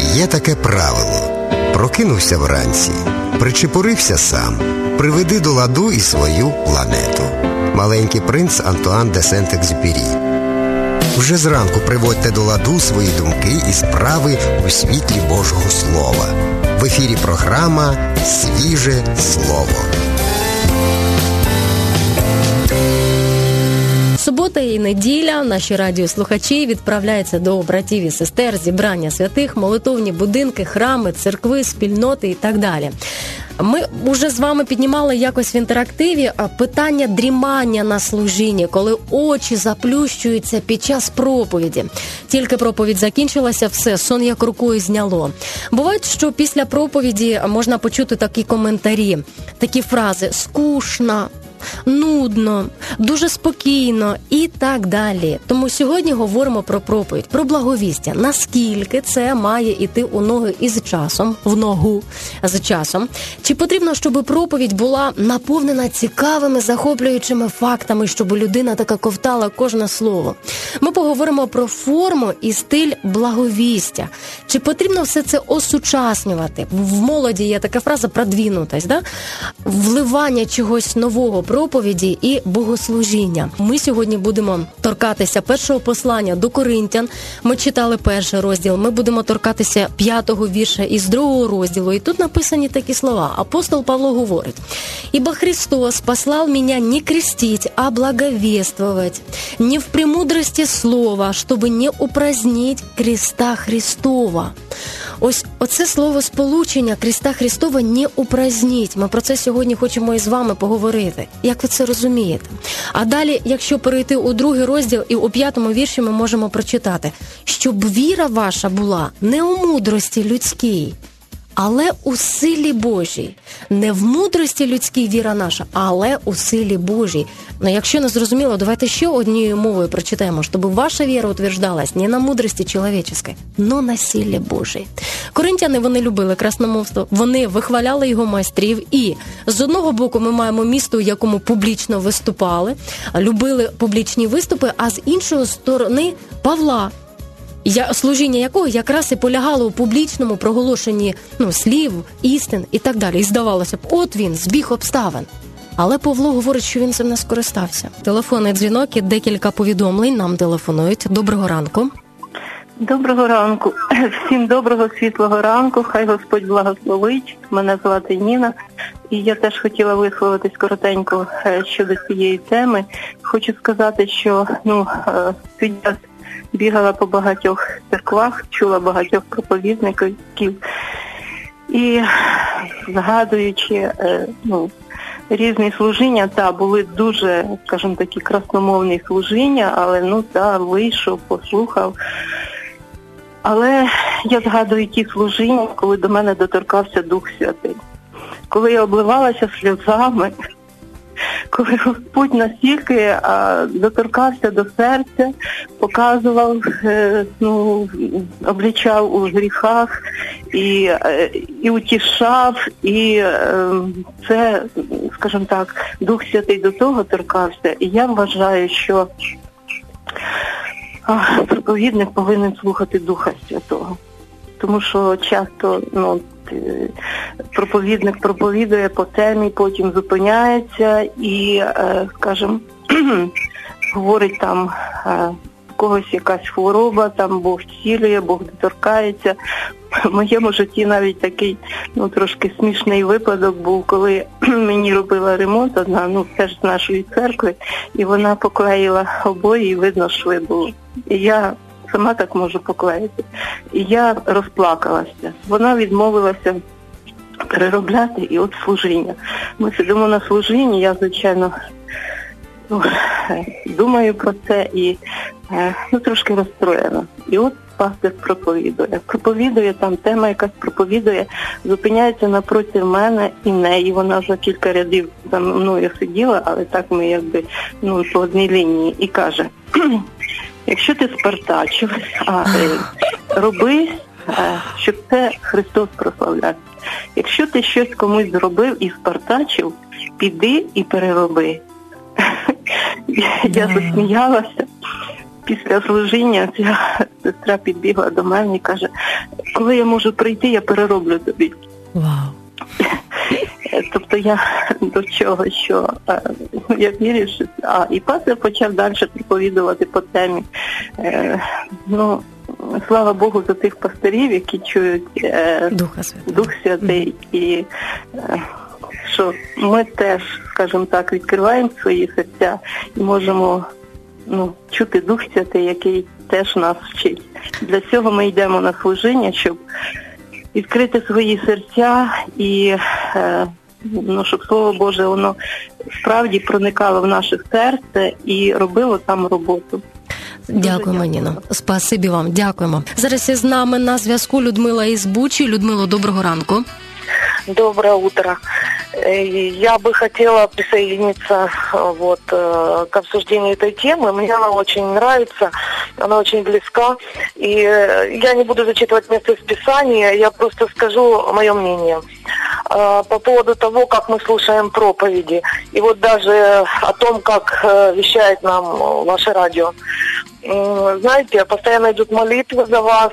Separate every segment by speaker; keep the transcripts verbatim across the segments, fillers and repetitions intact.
Speaker 1: Є таке правило. Прокинувся вранці, причепурився сам, приведи до ладу і свою планету. Маленький принц Антуан де Сент-Екзюпері. Вже зранку приводьте до ладу свої думки і справи у світлі Божого Слова. В ефірі програма «Свіже слово».
Speaker 2: Субота і неділя наші радіослухачі відправляються до братів і сестер, зібрання святих, молитовні будинки, храми, церкви, спільноти і так далі. Ми вже з вами піднімали якось в інтерактиві питання дрімання на служінні, коли очі заплющуються під час проповіді. Тільки проповідь закінчилася, все, сон як рукою зняло. Буває, що після проповіді можна почути такі коментарі, такі фрази «скучно», нудно, дуже спокійно і так далі. Тому сьогодні говоримо про проповідь, про благовістя. Наскільки це має іти у ноги із часом, в ногу з часом. Чи потрібно, щоб проповідь була наповнена цікавими, захоплюючими фактами, щоб людина така ковтала кожне слово. Ми поговоримо про форму і стиль благовістя. Чи потрібно все це осучаснювати? В молоді є така фраза «продвинутость», да? Вливання чогось нового, проповіді і богослужіння. Ми сьогодні будемо торкатися першого послання до Коринтян. Ми читали перший розділ. Ми будемо торкатися п'ятого вірша із другого розділу. І тут написані такі слова. Апостол Павло говорить: «Ибо Христос послал меня не крестить, а благовествовать, не в премудрости слова, чтобы не упразднить креста Христова». Ось оце слово сполучення «Креста Христова» не упраздніть. Ми про це сьогодні хочемо із вами поговорити. Як ви це розумієте? А далі, якщо перейти у другий розділ і у п'ятому вірші ми можемо прочитати: «Щоб віра ваша була не у мудрості людській, але у силі Божій». Не в мудрості людській віра наша, але у силі Божій. Ну, якщо не зрозуміло, давайте ще однією мовою прочитаємо, щоб ваша віра утверждалась не на мудрості чоловіческой, но на силі Божій. Коринтяни, вони любили красномовство, вони вихваляли його майстрів, і з одного боку ми маємо місто, в якому публічно виступали, любили публічні виступи, а з іншої сторони Павла, Я, служіння якого якраз і полягало у публічному проголошенні ну, слів, істин і так далі. І здавалося б, от він, збіг обставин. Але Павло говорить, що він цим не скористався. Телефонний дзвінок і декілька повідомлень нам телефонують. Доброго ранку.
Speaker 3: Доброго ранку. Всім доброго, світлого ранку. Хай Господь благословить. Мене звати Ніна. І я теж хотіла висловитись коротенько щодо цієї теми. Хочу сказати, що ну, я бігала по багатьох церквах, чула багатьох проповідників. І згадуючи ну, різні служіння, та були дуже, скажімо такі, красномовні служіння, але ну та вийшов, послухав. Але я згадую ті служіння, коли до мене доторкався Дух Святий. Коли я обливалася сльозами, коли Господь настільки а, доторкався до серця, показував, е, ну, обличав у гріхах і, е, і утішав, і е, це, скажімо так, Дух Святий до того торкався. І я вважаю, що а, проповідник повинен слухати Духа Святого. Тому що часто, ну, проповідник проповідує по темі, потім зупиняється і, скажімо, говорить там, у когось якась хвороба, там Бог зцілює, Бог доторкається. В моєму житті навіть такий, ну, трошки смішний випадок був, коли мені робила ремонт одна, ну, теж з нашої церкви, і вона поклеїла обої, і видно шви були. І я сама так можу поклеїти. І я розплакалася. Вона відмовилася переробляти, і от служіння. Ми сидимо на служінні, я, звичайно, ну, думаю про це і ну, трошки розстроєна. І от пастор проповідує. Проповідує, там тема якась проповідує, зупиняється напроти мене і неї. Вона за кілька рядів за мною сиділа, але так ми якби ну, по одній лінії. І каже: якщо ти спартачив, а, е, роби, е, щоб це Христос прославлявся. Якщо ти щось комусь зробив і спартачив, піди і перероби. Я засміялася. Після служіння ця сестра підбігла до мене і каже: коли я можу прийти, я перероблю тобі.
Speaker 2: Вау.
Speaker 3: Тобто я до чого, що я вірю, що... А, і пастор почав далі проповідувати по темі. Ну, слава Богу за тих пастирів, які чують
Speaker 2: Духа Святого.
Speaker 3: Дух Святий. І що ми теж, скажімо так, відкриваємо свої серця і можемо, ну, чути Дух Святий, який теж нас вчить. Для цього ми йдемо на служіння, щоб відкрити свої серця і, е, ну, щоб Слово Боже, воно справді проникало в наше серце і робило там роботу.
Speaker 2: Дякуємо, Ніно. Спасибі вам. Дякуємо. Зараз із нами на зв'язку Людмила із Бучі. Людмило, доброго ранку.
Speaker 4: Доброе утро. Я бы хотела присоединиться вот, к обсуждению этой темы. Мне она очень нравится, она очень близка. И я не буду зачитывать место из Писания, я просто скажу мое мнение по поводу того, как мы слушаем проповеди. И вот даже о том, как вещает нам ваше радио. Знаете, постоянно идут молитвы за вас,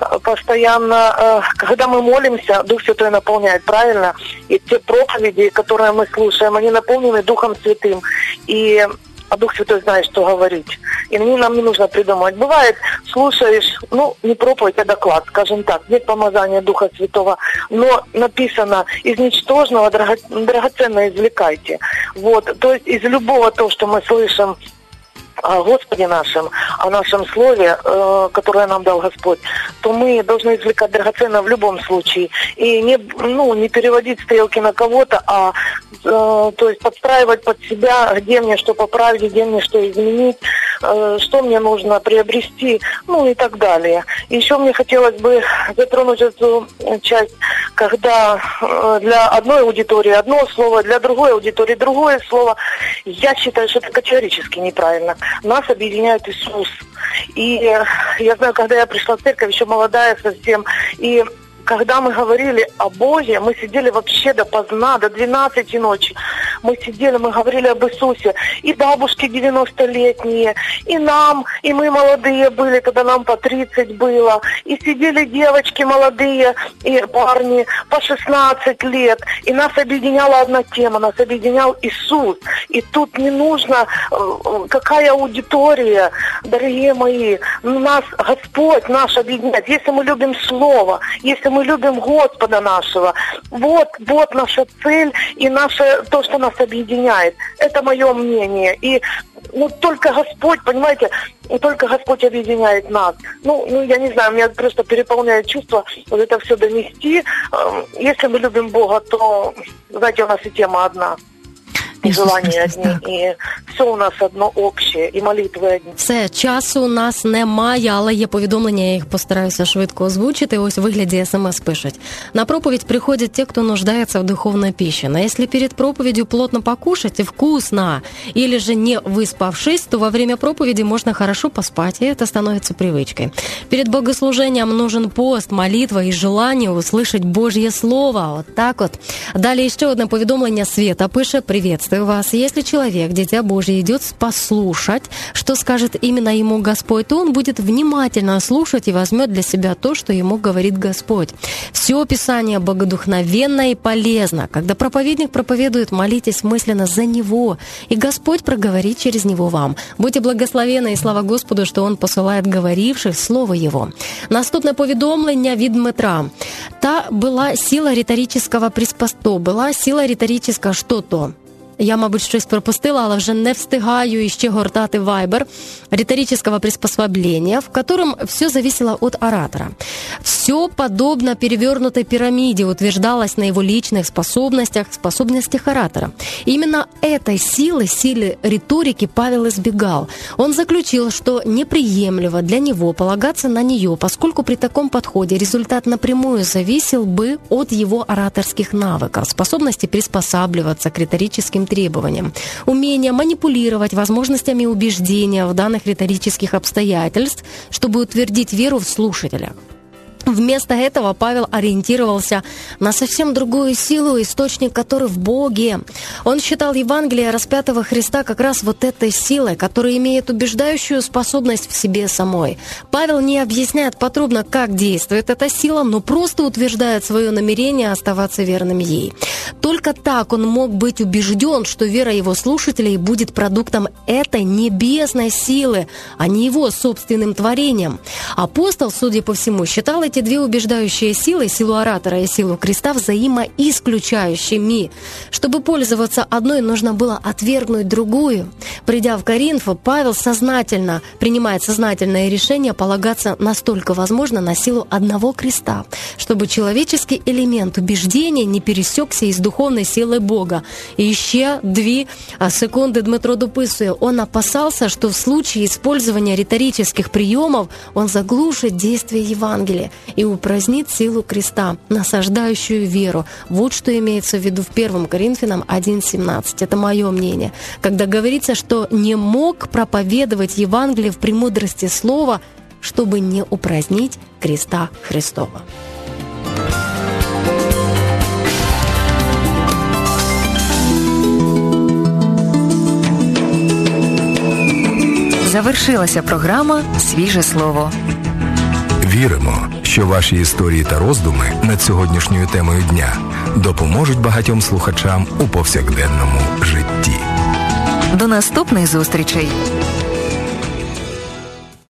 Speaker 4: постоянно, когда мы молимся, Дух Святой наполняет, правильно? И те проповеди, которые мы слушаем, они наполнены Духом Святым. И а Дух Святой знает, что говорить. И нам не нужно придумывать. Бывает, слушаешь, ну, не проповедь, а доклад, скажем так, нет помазания Духа Святого, но написано, из ничтожного драго... драгоценно извлекайте. Вот, то есть из любого того, что мы слышим о Господе нашем, о нашем Слове, э, которое нам дал Господь, то мы должны извлекать драгоценно в любом случае. И не, ну, не переводить стрелки на кого-то, а э, то есть подстраивать под себя, где мне что поправить, где мне что изменить, э, что мне нужно приобрести, ну и так далее. Еще мне хотелось бы затронуть эту часть, когда э, для одной аудитории одно слово, для другой аудитории другое слово. Я считаю, что это категорически неправильно. Нас объединяет Иисус. И я знаю, когда я пришла в церковь, еще молодая совсем, и когда мы говорили о Боге, мы сидели вообще допоздна, до двенадцати ночи. Мы сидели, мы говорили об Иисусе. И бабушки девяностолетние, и нам, и мы молодые были, когда нам по тридцать было. И сидели девочки молодые, и парни по шестнадцать лет. И нас объединяла одна тема, нас объединял Иисус. И тут не нужно, какая аудитория, дорогие мои. Нас Господь наш объединяет. Если мы любим Слово, если мы любим Господа нашего. Вот, вот наша цель и наше, то, что нас объединяет. Это мое мнение. И ну, только Господь, понимаете, только Господь объединяет нас. Ну, ну, я не знаю, меня просто переполняет чувство вот это все донести. Если мы любим Бога, то, знаете, у нас и тема одна. І желання одні, і все у нас одно общее, і молитви одні.
Speaker 2: Все, часу у нас немає, але є повідомлення, я їх постараюся швидко озвучити. Ось у вигляді смс пишуть. На проповедь приходят те, кто нуждается в духовной пище. Но если перед проповедью плотно покушать и вкусно, или же не выспавшись, то во время проповеди можно хорошо поспать, и это становится привычкой. Перед богослужением нужен пост, молитва и желание услышать Божье Слово. Вот так вот. Далее еще одно повідомлення. Света пише: «Приветствую вас. Если человек, дитя Божье, идет послушать, что скажет именно ему Господь, то он будет внимательно слушать и возьмет для себя то, что ему говорит Господь. Все Писание богодухновенно и полезно. Когда проповедник проповедует, молитесь мысленно за него, и Господь проговорит через него вам. Будьте благословенны, и слава Господу, что Он посылает говоривших Слово Его». Наступне повідомлення від Дмитра. Та була сила риторичного приспособлення, була сила риторичного що-то. Я, мабуть, щось пропустила, але вже не встигаю іще гортати вайбер риторического приспособления, в котором все зависело от оратора. Все подобно перевернутой пирамиде утверждалось на его личных способностях, способностях оратора. Именно этой силы, силы риторики Павел избегал. Он заключил, что неприемлемо для него полагаться на нее, поскольку при таком подходе результат напрямую зависел бы от его ораторских навыков, способности приспосабливаться к риторическим требованиям, умение манипулировать возможностями убеждения в данных риторических обстоятельств, чтобы утвердить веру в слушателя. Вместо этого Павел ориентировался на совсем другую силу, источник которой в Боге. Он считал Евангелие распятого Христа как раз вот этой силой, которая имеет убеждающую способность в себе самой. Павел не объясняет подробно, как действует эта сила, но просто утверждает свое намерение оставаться верным ей. Только так он мог быть убежден, что вера его слушателей будет продуктом этой небесной силы, а не его собственным творением. Апостол, судя по всему, считал эти две убеждающие силы, силу оратора и силу креста, взаимоисключающими. Чтобы пользоваться одной, нужно было отвергнуть другую. Придя в Коринф, Павел сознательно принимает сознательное решение полагаться настолько возможно на силу одного креста, чтобы человеческий элемент убеждения не пересекся із духовной силой Бога. И еще две секунды Дмитро дописує. Он опасался, что в случае использования риторических приемов он заглушит действие Евангелия и упразднит силу креста, насаждающую веру. Вот что имеется в виду в первом Коринфянам один семнадцать. Это мое мнение. Когда говорится, что не мог проповедовать Евангелие в премудрости слова, чтобы не упразднить креста Христова.
Speaker 5: Завершилася програма «Свіже слово».
Speaker 6: Віримо, що ваші історії та роздуми над сьогоднішньою темою дня допоможуть багатьом слухачам у повсякденному житті.
Speaker 5: До наступних зустрічей!